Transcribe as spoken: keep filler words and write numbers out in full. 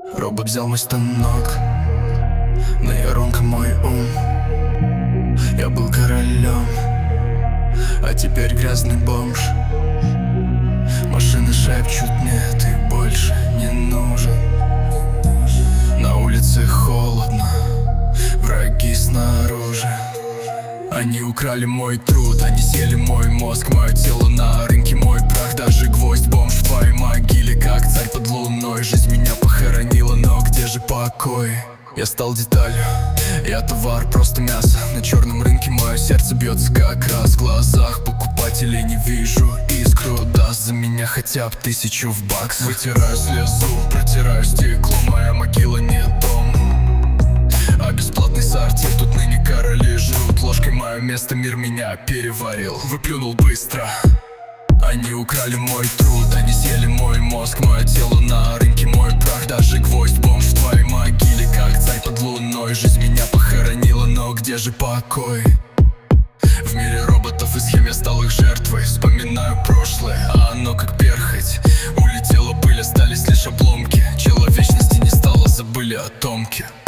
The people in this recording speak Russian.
Робот взял мой станок, нейронка мой ум. Я был королем, а теперь грязный бомж. Машины шепчут мне: ты больше не нужен. На улице холодно, враги снаружи. Они украли мой труд, они съели мой мозг, мое тело на рынке, мой прах. Даже гвоздь, бомж в твоей могиле, как царь под луной. Жизнь меня похоронила, но где же покой? Я стал деталью, я товар, просто мясо. На черном рынке мое сердце бьется как раз. В глазах покупателей не вижу искру. Даст за меня хотя бы тысячу в бакс. Вытираю слезу, протираю стекло, моя могила не дом, а бесплатный сортир. Тут ныне короли жрут ложкой мое место, мир меня переварил. Выплюнул быстро. Они украли мой труд, они съели мой мозг, мое тело на рынке, мой прах. Даже гвоздь, бомж в твоей могиле, как царь под луной. Жизнь меня похоронила, но где же покой? В мире роботов и схем я стал их жертвой. Вспоминаю прошлое, а оно как перхоть. Улетела пыль, остались лишь обломки. Человечности не стало, забыли о Томке.